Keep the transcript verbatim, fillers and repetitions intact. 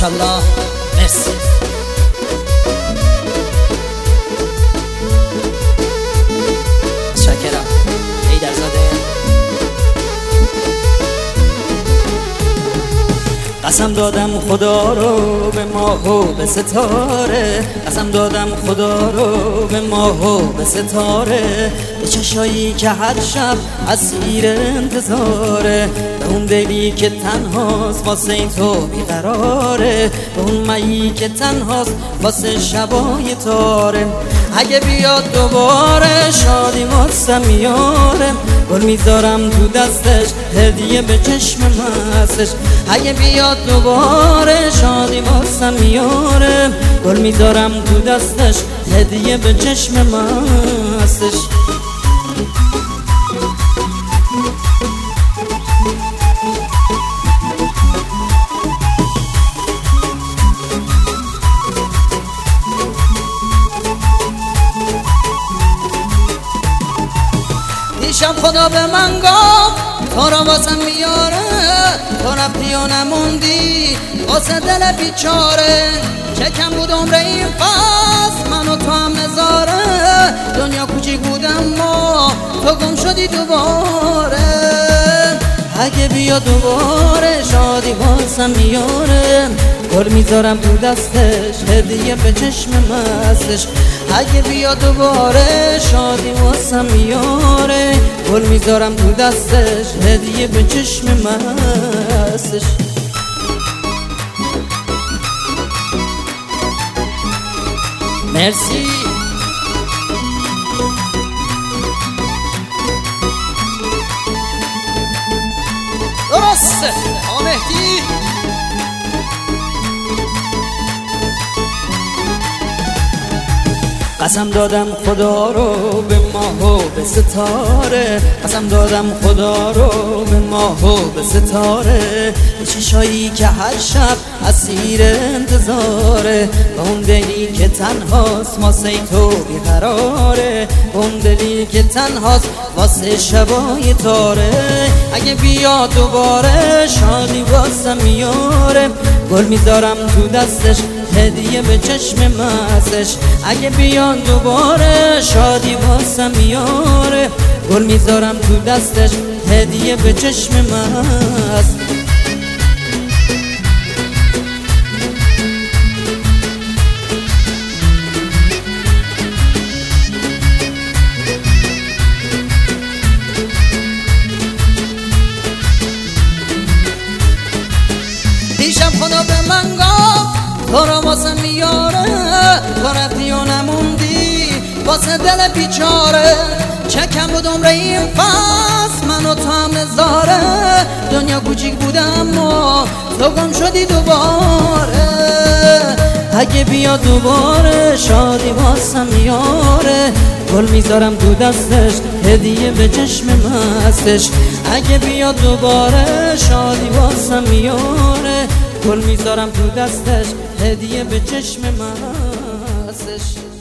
ماشاءالله. مرسی. شکرم حیدرزاده. قسم دادم خدا رو به ماه و به ستاره، قسم دادم خدا رو به ماه و به ستاره، به چشایی که هر شب اسیر انتظاره، به اون دلی که تنهاست واسه تو بیقراره، به اون میی که تنهاست واسه شبای تاره. اگه بیاد دوباره شادی واسه میاره، گل میذارم تو دستش هدیه به چشم مستش. اگه بیاد دوباره شادی واسه میاره، گل میذارم تو دستش هدیه به چشم مستش. دیشب خدا به من گفت تو را واسم میاره، تو رفتی و نموندی واسه دل بیچاره. چه کم بود عمر این فصل من و تو هم نظاره، دنیا کوچیک بود اما تو گم شدی دوباره. اگه بیا دوباره شادی واسم میاره، گل میذارم تو دستش هدیه به چشم مستش. اگه بیا دوباره شادی واسم میاره، گل میذارم تو دستش هدیه به چشم مستش. مرسی. درسته آمهدی. قسم دادم خدا رو به ماه و به ستاره، قسم دادم خدا رو به ماه و به ستاره، به چشایی که هر شب اسیر انتظاره، به اون دلی که تنهاست واسه تو بیقراره، به اون دلی که تنهاست واسه شبای تاره. اگه بیا دوباره شادی واسه میاره، گل میذارم تو دستش هدیه به چشم مستش. اگه بیان دوباره شادی واسه میاره، گل میذارم تو دستش هدیه به چشم مست. دیشب خدا به من گفت تو را واسه میاره، تو رفتی و نموندی واسه دل بیچاره. چه کم بود عمر این فصل من و تو هم نظاره، دنیا کوچیک بود اما تو گم شدی دوباره. اگه بیا دوباره شادی واسه میاره، گل میذارم تو دستش هدیه به چشم مستش. اگه بیا دوباره شادی واسه میاره، گل میذارم تو دستش هدیه به چشم مستش.